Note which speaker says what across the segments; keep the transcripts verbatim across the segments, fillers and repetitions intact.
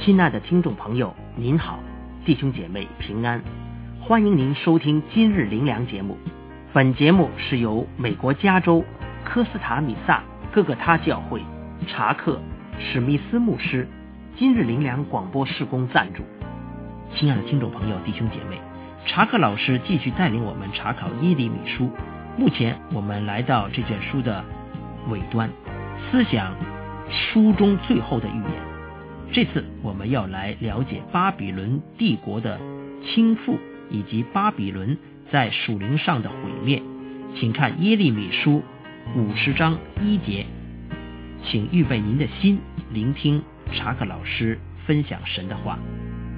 Speaker 1: 亲爱的听众朋友，您好，弟兄姐妹平安，欢迎您收听今日灵粮节目。本节目是由美国加州科斯塔米萨各个他教会查克史密斯牧师今日灵粮广播事工赞助。亲爱的听众朋友，弟兄姐妹，查克老师继续带领我们查考耶利米书，目前我们来到这卷书的尾端，思想书中最后的预言。这次我们要来了解巴比伦帝国的倾覆以及巴比伦在属灵上的毁灭，请看耶利米书五十章一节。请预备您的心，聆听查克老师分享神的话。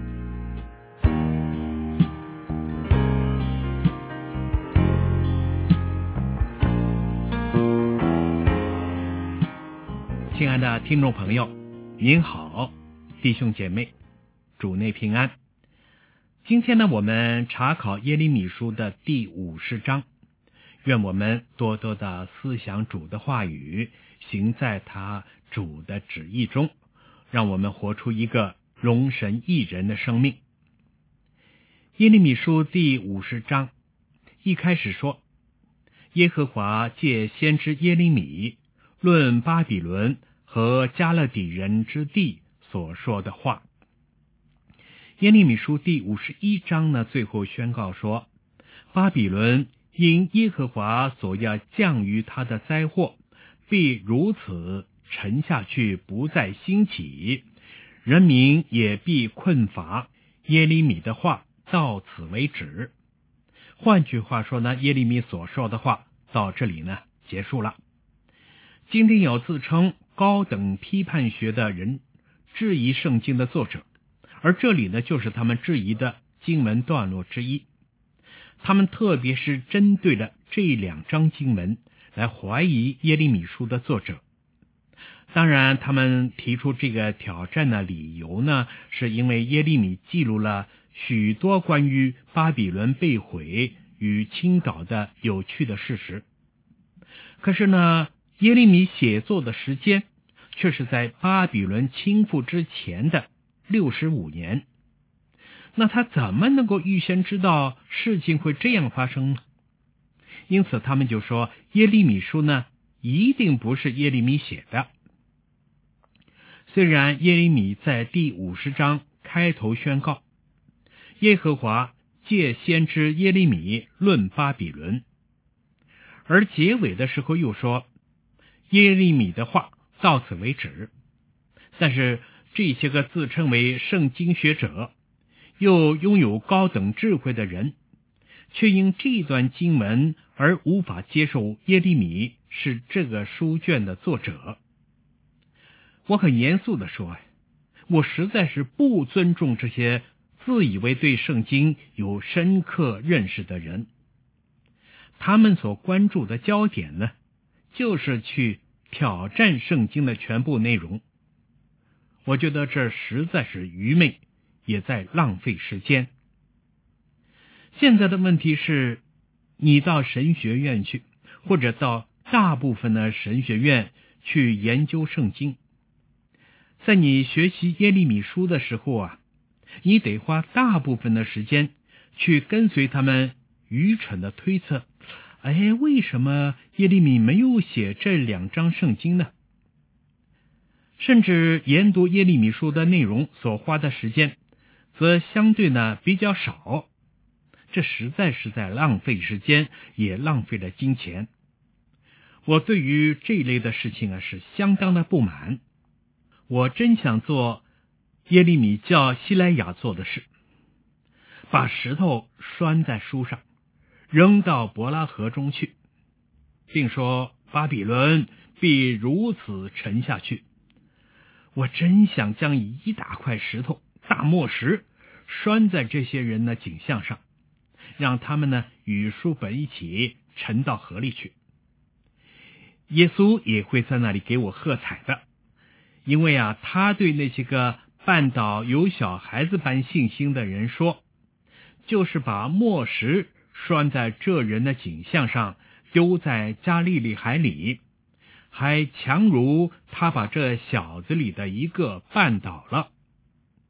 Speaker 2: 亲爱的听众朋友，您好，弟兄姐妹，主内平安。今天呢，我们查考耶利米书的第五十章，愿我们多多的思想主的话语，行在他主的旨意中，让我们活出一个荣神益人的生命。耶利米书第五十章一开始说，耶和华借先知耶利米论巴比伦和加勒底人之地所说的话。耶利米书第五十一章呢，最后宣告说，巴比伦因耶和华所要降于他的灾祸，必如此沉下去，不再兴起，人民也必困乏。耶利米的话到此为止。换句话说呢，耶利米所说的话到这里呢结束了。今天有自称高等批判学的人质疑圣经的作者，而这里呢就是他们质疑的经文段落之一。他们特别是针对了这两章经文来怀疑耶利米书的作者。当然他们提出这个挑战的理由呢，是因为耶利米记录了许多关于巴比伦被毁与倾倒的有趣的事实。可是呢，耶利米写作的时间却是在巴比伦倾覆之前的六十五年。那他怎么能够预先知道事情会这样发生呢？因此他们就说耶利米书呢一定不是耶利米写的。虽然耶利米在第五十章开头宣告，耶和华借先知耶利米论巴比伦，而结尾的时候又说耶利米的话到此为止，但是这些个自称为圣经学者又拥有高等智慧的人，却因这段经文而无法接受耶利米是这个书卷的作者。我很严肃地说，我实在是不尊重这些自以为对圣经有深刻认识的人。他们所关注的焦点呢，就是去挑战圣经的全部内容。我觉得这实在是愚昧，也在浪费时间。现在的问题是，你到神学院去，或者到大部分的神学院去研究圣经，在你学习耶利米书的时候啊，你得花大部分的时间去跟随他们愚蠢的推测，哎，为什么耶利米没有写这两章圣经呢？甚至研读耶利米书的内容所花的时间则相对呢比较少，这实在是在浪费时间，也浪费了金钱。我对于这一类的事情啊是相当的不满。我真想做耶利米叫西莱亚做的事，把石头拴在书上，扔到伯拉河中去，并说巴比伦必如此沉下去。我真想将一大块石头大磨石拴在这些人的颈项上，让他们呢与书本一起沉到河里去。耶稣也会在那里给我喝彩的，因为啊，他对那些个绊倒有小孩子般信心的人说，就是把磨石拴在这人的颈项上，丢在加利利海里，还强如他把这小子里的一个绊倒了。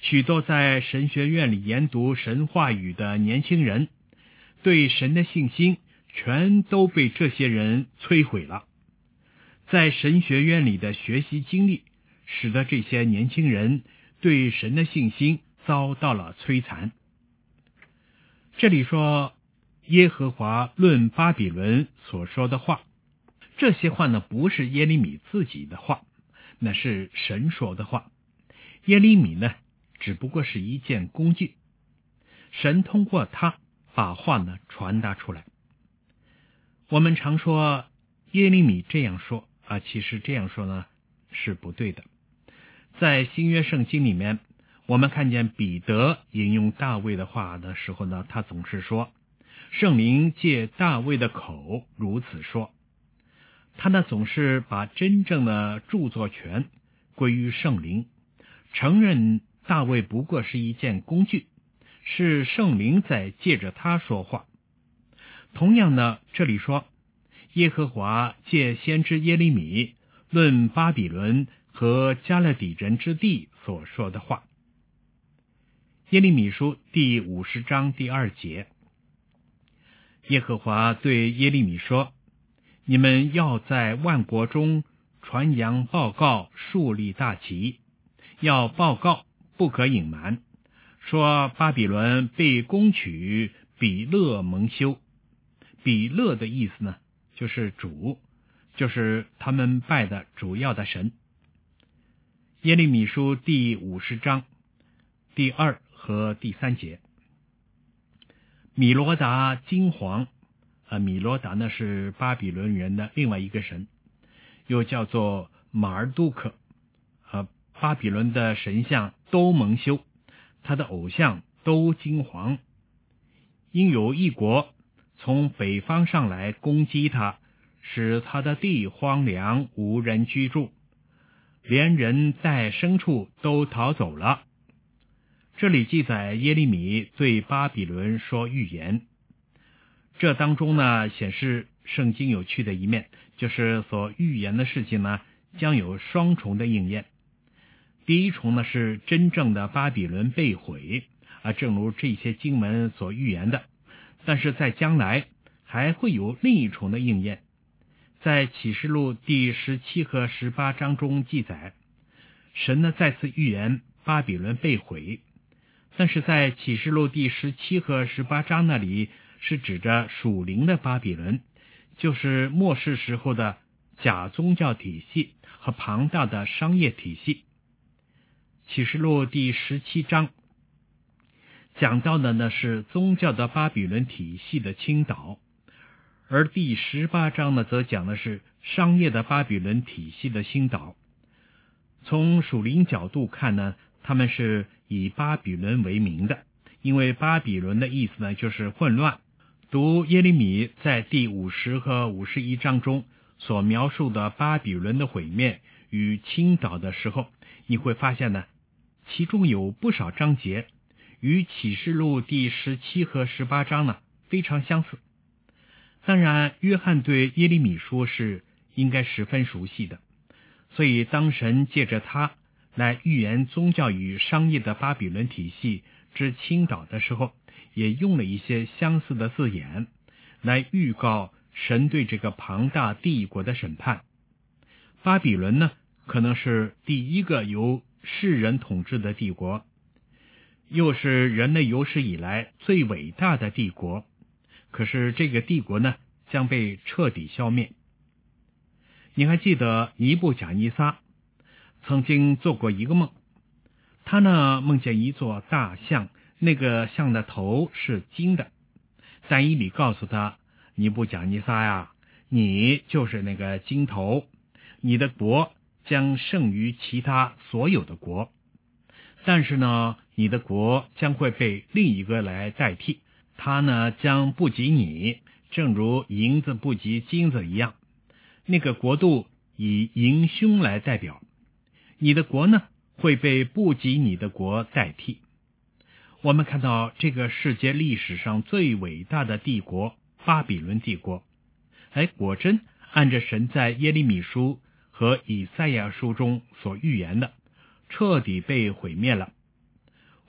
Speaker 2: 许多在神学院里研读神话语的年轻人，对神的信心全都被这些人摧毁了。在神学院里的学习经历，使得这些年轻人对神的信心遭到了摧残。这里说耶和华论巴比伦所说的话，这些话呢，不是耶利米自己的话，那是神说的话。耶利米呢，只不过是一件工具，神通过他把话呢传达出来。我们常说耶利米这样说啊，其实这样说呢是不对的。在新约圣经里面，我们看见彼得引用大卫的话的时候呢，他总是说圣灵借大卫的口如此说。他呢总是把真正的著作权归于圣灵，承认大卫不过是一件工具，是圣灵在借着他说话。同样呢，这里说耶和华借先知耶利米论巴比伦和加勒底人之地所说的话。耶利米书第五十章第二节，耶和华对耶利米说，你们要在万国中传扬报告，树立大旗，要报告，不可隐瞒，说巴比伦被攻取，比勒蒙羞。比勒的意思呢，就是主，就是他们拜的主要的神。耶利米书第五十章第二和第三节，米罗达金黄，啊，米罗达呢是巴比伦人的另外一个神，又叫做马尔杜克，啊，巴比伦的神像都蒙羞，他的偶像都金黄。因有一国从北方上来攻击他，使他的地荒凉，无人居住，连人带牲畜都逃走了。这里记载耶利米对巴比伦说预言，这当中呢显示圣经有趣的一面，就是所预言的事情呢将有双重的应验。第一重呢是真正的巴比伦被毁啊，正如这些经文所预言的，但是在将来还会有另一重的应验。在启示录第十七和十八章中记载，神呢再次预言巴比伦被毁，但是在启示录第十七和十八章那里是指着属灵的巴比伦，就是末世时候的假宗教体系和庞大的商业体系。启示录第十七章讲到的呢是宗教的巴比伦体系的倾倒，而第十八章呢则讲的是商业的巴比伦体系的倾倒。从属灵角度看呢，他们是以巴比伦为名的，因为巴比伦的意思呢就是混乱。读耶利米在第五十和五十一章中所描述的巴比伦的毁灭与倾倒的时候，你会发现呢，其中有不少章节与启示录第十七和十八章呢非常相似。当然，约翰对耶利米书是应该十分熟悉的，所以当神借着他来预言宗教与商业的巴比伦体系之倾倒的时候，也用了一些相似的字眼来预告神对这个庞大帝国的审判。巴比伦呢，可能是第一个由世人统治的帝国，又是人类有史以来最伟大的帝国，可是这个帝国呢将被彻底消灭。你还记得尼布甲尼撒曾经做过一个梦，他呢梦见一座大象，那个象的头是金的。但以理告诉他，尼布甲尼撒呀，你就是那个金头，你的国将胜于其他所有的国，但是呢你的国将会被另一个来代替，他呢将不及你，正如银子不及金子一样。那个国度以银凶来代表，你的国呢会被不及你的国代替。我们看到这个世界历史上最伟大的帝国巴比伦帝国，哎，果真按着神在耶利米书和以赛亚书中所预言的，彻底被毁灭了。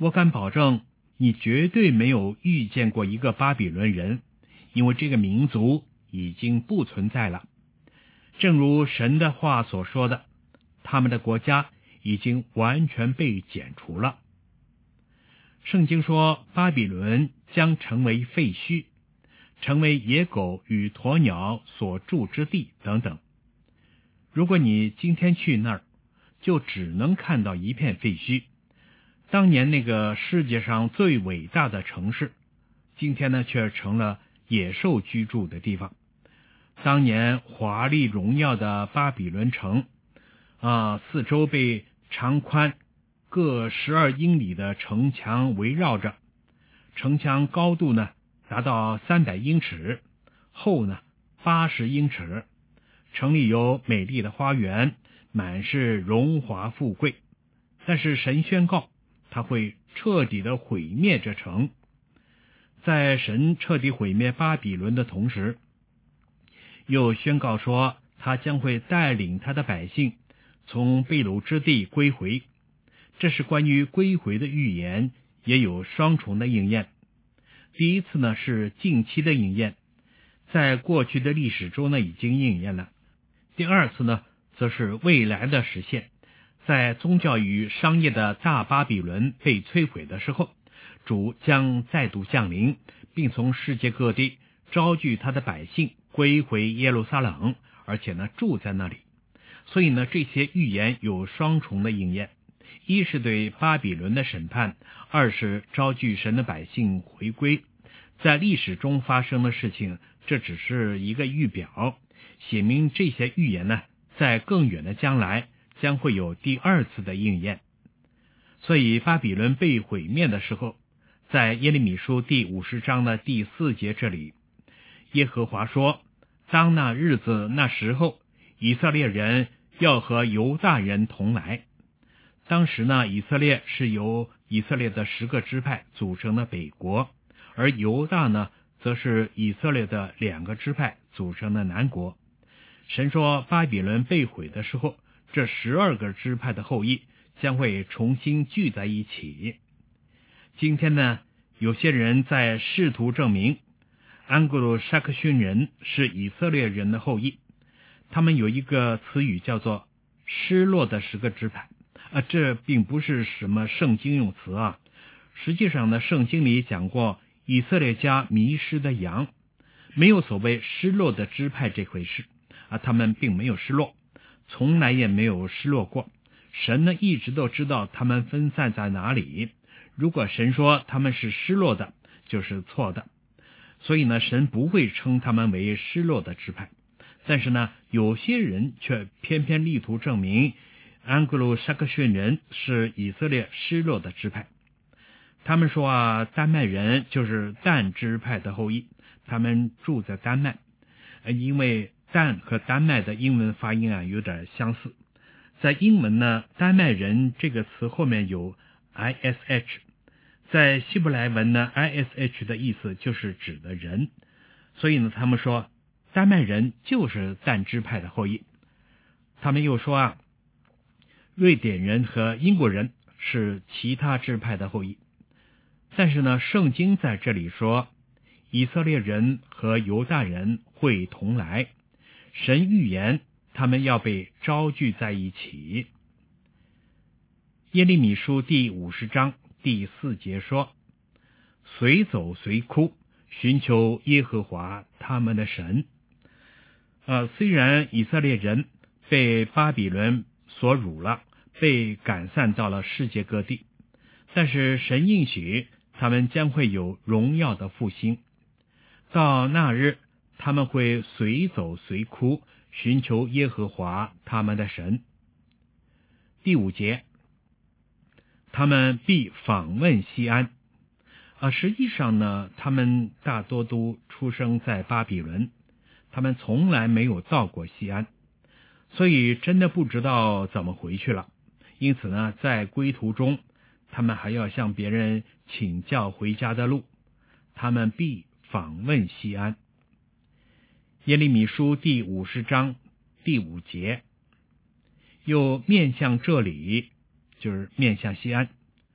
Speaker 2: 我敢保证，你绝对没有遇见过一个巴比伦人，因为这个民族已经不存在了。正如神的话所说的，他们的国家已经完全被剪除了。圣经说，巴比伦将成为废墟，成为野狗与鸵鸟所住之地等等。如果你今天去那儿，就只能看到一片废墟。当年那个世界上最伟大的城市，今天呢却成了野兽居住的地方。当年华丽荣耀的巴比伦城啊，四周被长宽各十二英里的城墙围绕着，城墙高度呢达到三百英尺，厚呢八十英尺。城里有美丽的花园，满是荣华富贵。但是神宣告，他会彻底的毁灭这城。在神彻底毁灭巴比伦的同时，又宣告说，他将会带领他的百姓从被掳之地归回。这是关于归回的预言，也有双重的应验。第一次呢是近期的应验，在过去的历史中呢已经应验了。第二次呢则是未来的实现，在宗教与商业的大巴比伦被摧毁的时候，主将再度降临，并从世界各地招聚他的百姓归回耶路撒冷，而且呢住在那里。所以呢这些预言有双重的应验，一是对巴比伦的审判，二是招聚神的百姓回归。在历史中发生的事情，这只是一个预表，写明这些预言呢在更远的将来将会有第二次的应验。所以巴比伦被毁灭的时候，在耶利米书第五十章的第四节这里，耶和华说，当那日子那时候，以色列人要和犹大人同来。当时呢，以色列是由以色列的十个支派组成的北国，而犹大呢则是以色列的两个支派组成的南国。神说，巴比伦被毁的时候，这十二个支派的后裔将会重新聚在一起。今天呢，有些人在试图证明安格鲁撒克逊人是以色列人的后裔，他们有一个词语叫做失落的十个支派啊，这并不是什么圣经用词啊。实际上呢，圣经里讲过以色列家迷失的羊，没有所谓失落的支派这回事啊，他们并没有失落，从来也没有失落过。神呢一直都知道他们分散在哪里，如果神说他们是失落的，就是错的。所以呢，神不会称他们为失落的支派。但是呢，有些人却偏偏力图证明安格鲁撒克逊人是以色列失落的支派。他们说啊，丹麦人就是但支派的后裔，他们住在丹麦，因为但和丹麦的英文发音啊有点相似。在英文呢，丹麦人这个词后面有 ish， 在希伯来文呢 ish 的意思就是指的人，所以呢他们说丹麦人就是但支派的后裔。他们又说啊，瑞典人和英国人是其他支派的后裔。但是呢，圣经在这里说以色列人和犹大人会同来，神预言他们要被招聚在一起。耶利米书第五十章第四节说，随走随哭，寻求耶和华他们的神。呃，虽然以色列人被巴比伦所掳了，被赶散到了世界各地，但是神应许他们将会有荣耀的复兴。到那日，他们会随走随哭，寻求耶和华他们的神。第五节，他们必访问西安。啊，实际上呢，他们大多都出生在巴比伦，他们从来没有到过西安，所以真的不知道怎么回去了。因此呢，在归途中，他们还要向别人请教回家的路。他们必访问西安。耶利米书第五十章第五节，又面向这里，就是面向西安，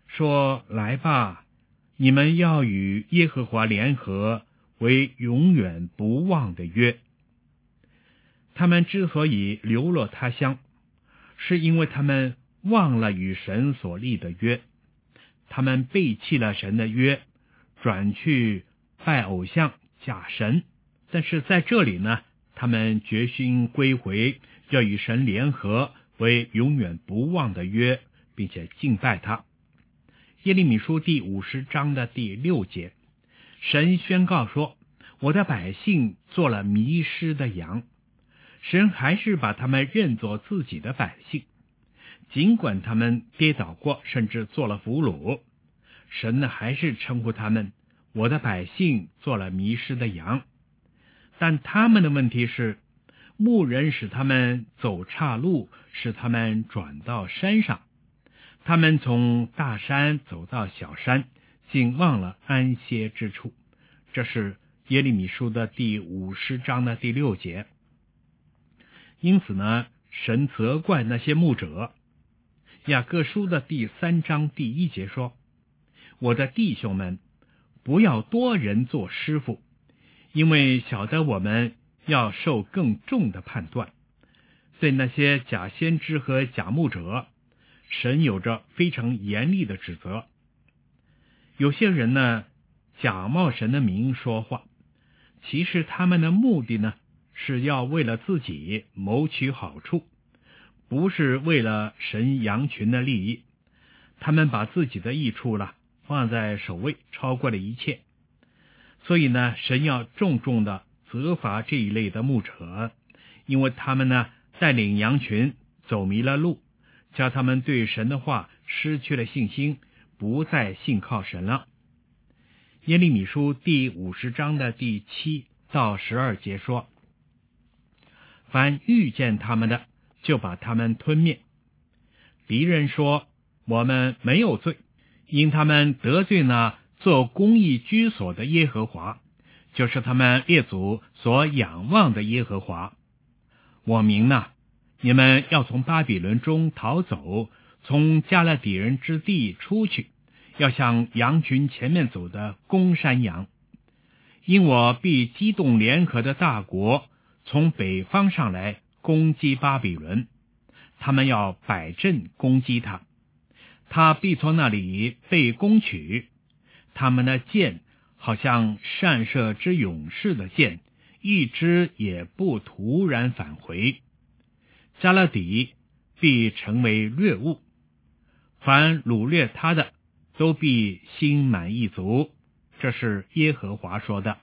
Speaker 2: 说：来吧，你们要与耶和华联合，为永远不忘的约。他们之所以流落他乡，是因为他们忘了与神所立的约，他们背弃了神的约，转去拜偶像假神。但是在这里呢，他们决心归回，要与神联合，为永远不忘的约，并且敬拜他。耶利米书第五十章的第六节，神宣告说：我的百姓做了迷失的羊。神还是把他们认作自己的百姓，尽管他们跌倒过，甚至做了俘虏，神呢还是称呼他们我的百姓做了迷失的羊。但他们的问题是，牧人使他们走岔路，使他们转到山上，他们从大山走到小山，竟忘了安歇之处。这是耶利米书的第五十章的第六节。因此呢，神责怪那些牧者。雅各书的第三章第一节说：我的弟兄们，不要多人做师傅，因为晓得我们要受更重的判断。对那些假先知和假牧者，神有着非常严厉的指责。有些人呢，假冒神的名说话，其实他们的目的呢，是要为了自己谋取好处，不是为了神羊群的利益。他们把自己的益处了放在首位，超过了一切。所以呢，神要重重的责罚这一类的牧者，因为他们呢带领羊群走迷了路，叫他们对神的话失去了信心，不再信靠神了。耶利米书第五十章的第七到十二节说：凡遇见他们的，就把他们吞灭。敌人说：我们没有罪，因他们得罪了做公义居所的耶和华，就是他们列祖所仰望的耶和华。我明呐，你们要从巴比伦中逃走，从加勒底人之地出去，要向羊群前面走的公山羊。因我必激动联合的大国从北方上来攻击巴比伦，他们要摆阵攻击他，他必从那里被攻取。他们的箭好像善射之勇士的箭，一支也不突然返回。加勒底必成为掠物，凡掳掠他的都必心满意足。这是耶和华说的。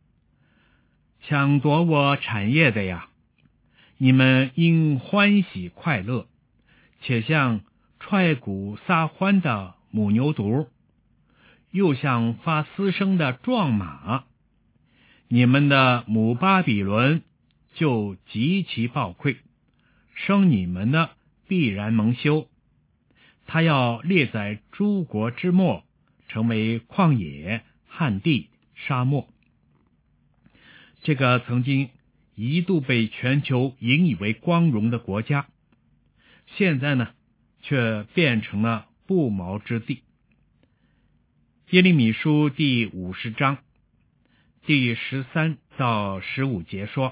Speaker 2: 抢夺我产业的呀，你们应欢喜快乐，且像踹鼓撒欢的母牛犊，又像发嘶声的壮马。你们的母巴比伦就极其暴溃，生你们的必然蒙羞。他要列在诸国之末，成为旷野、旱地、沙漠。这个曾经一度被全球引以为光荣的国家，现在呢，却变成了不毛之地。耶利米书第五十章第十三到十五节说：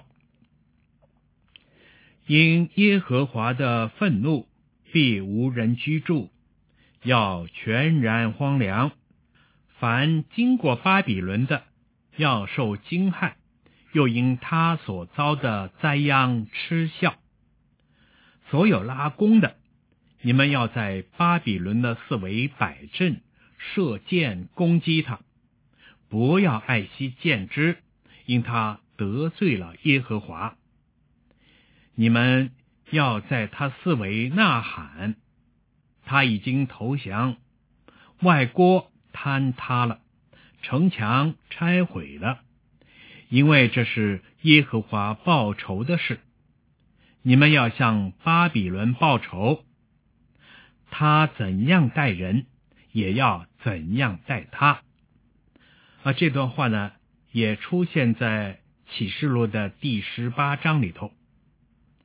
Speaker 2: 因耶和华的愤怒必无人居住，要全然荒凉。凡经过巴比伦的，要受惊骇，又因他所遭的灾殃嗤笑。所有拉弓的，你们要在巴比伦的四围摆阵，射箭攻击他，不要爱惜箭支，因他得罪了耶和华。你们要在他四围呐喊，他已经投降，外郭坍塌了，城墙拆毁了，因为这是耶和华报仇的事。你们要向巴比伦报仇，他怎样待人，也要怎样待他。啊，这段话呢，也出现在启示录的第十八章里头。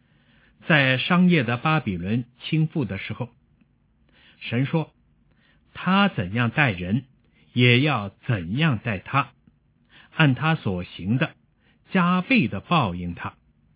Speaker 2: 在商业的巴比伦倾覆的时候，神说， 他怎样待人，也要怎样待他，按他所行的加倍的报应他。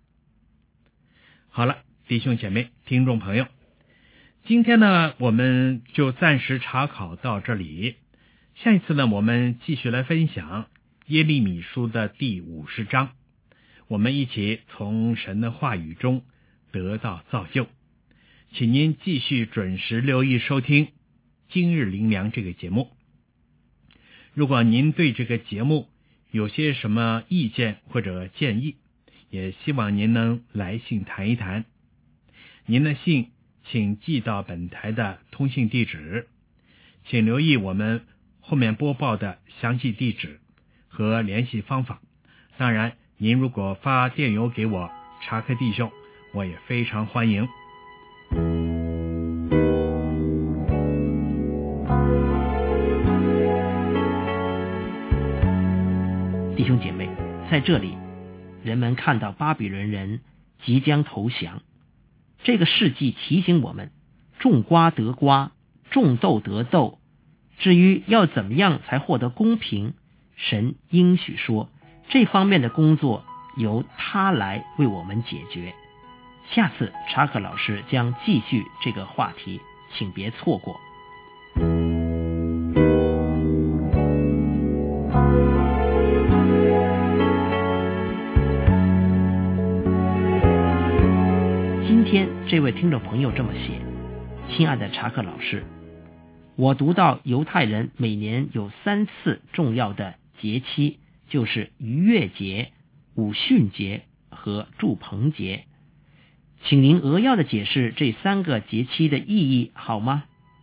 Speaker 2: 好了，弟兄姐妹、听众朋友，今天呢，我们就暂时查考到这里。下一次呢，我们继续来分享耶利米书的第五十章，我们一起从神的话语中得到造就。请您继续准时留意收听今日灵粮这个节目。如果您对这个节目有些什么意见或者建议，也希望您能来信谈一谈。您的信请寄到本台的通信地址，请留意我们后面播报的详细地址和联系方法。当然，您如果发电邮给我查克弟兄，我也非常欢迎。
Speaker 1: 弟兄姐妹，在这里人们看到巴比伦人即将投降，这个事迹提醒我们，种瓜得瓜，种豆得豆。至于要怎么样才获得公平，神应许说，这方面的工作由他来为我们解决。下次查克老师将继续这个话题，请别错过。今天这位听众朋友这么写：亲爱的查克老师，我读到犹太人每年有三次重要的节期，就是逾越节、五旬节和住棚节，请您扼要的解释这三个节期的意义好吗？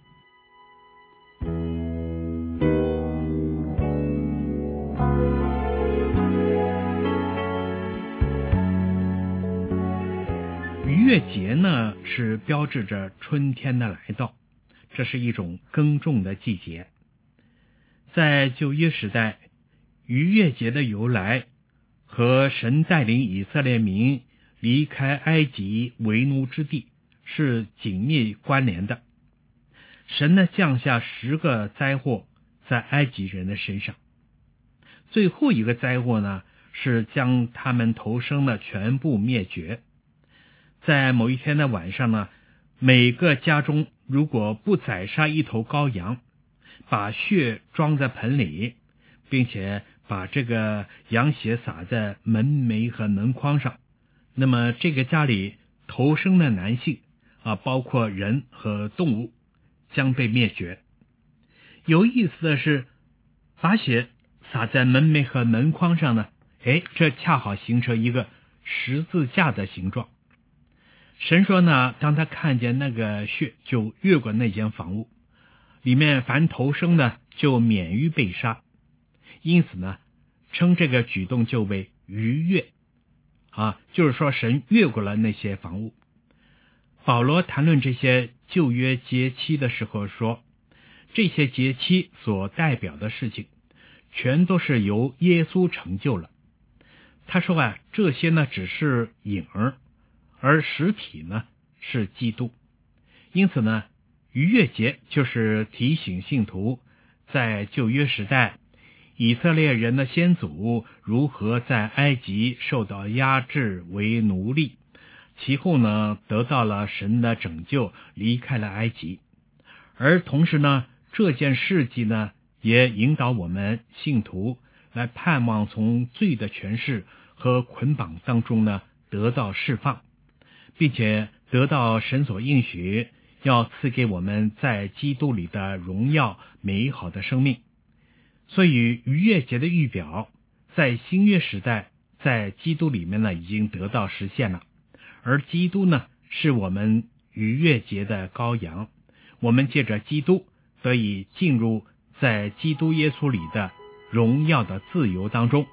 Speaker 2: 逾越节呢，是标志着春天的来到，这是一种耕种的季节。在旧约时代，逾越节的由来和神带领以色列民离开埃及为奴之地是紧密关联的。神呢降下十个灾祸在埃及人的身上，最后一个灾祸呢是将他们头生的全部灭绝。在某一天的晚上呢，每个家中如果不宰杀一头羔羊，把血装在盆里，并且把这个羊血洒在门楣和门框上，那么这个家里头生的男性啊，包括人和动物，将被灭绝。有意思的是，把血洒在门楣和门框上呢，哎，这恰好形成一个十字架的形状。神说呢，当他看见那个血，就越过那间房屋，里面凡头生的就免于被杀。因此呢，称这个举动就为逾越啊，就是说神越过了那些房屋。保罗谈论这些旧约节期的时候说，这些节期所代表的事情全都是由耶稣成就了。他说啊，这些呢只是影儿，而实体呢是基督。因此呢，逾越节就是提醒信徒，在旧约时代以色列人的先祖如何在埃及受到压制为奴隶，其后呢得到了神的拯救，离开了埃及。而同时呢，这件事迹呢也引导我们信徒来盼望从罪的权势和捆绑当中呢得到释放，并且得到神所应许要赐给我们在基督里的荣耀美好的生命。所以逾越节的预表在新约时代在基督里面呢已经得到实现了，而基督呢是我们逾越节的羔羊，我们借着基督得以进入在基督耶稣里的荣耀的自由当中。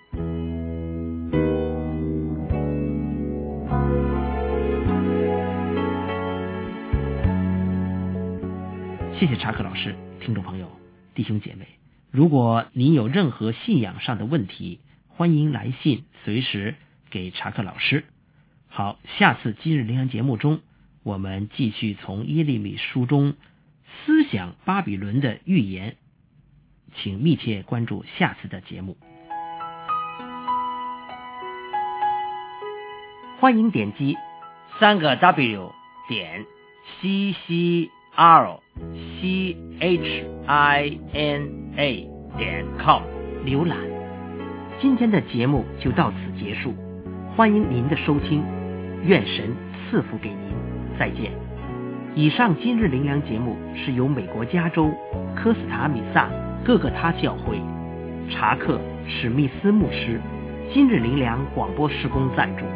Speaker 1: 谢谢查克老师。听众朋友、弟兄姐妹，如果您有任何信仰上的问题，欢迎来信随时给查克老师。好，下次今日灵粮节目中，我们继续从耶利米书中思想巴比伦的预言，请密切关注下次的节目。欢迎点击三个 W 点 C C R C H I N A 点 com 浏览。今天的节目就到此结束，欢迎您的收听，愿神赐福给您，再见。以上今日灵粮节目是由美国加州科斯塔米萨各个他教会查克史密斯牧师今日灵粮广播事工赞助。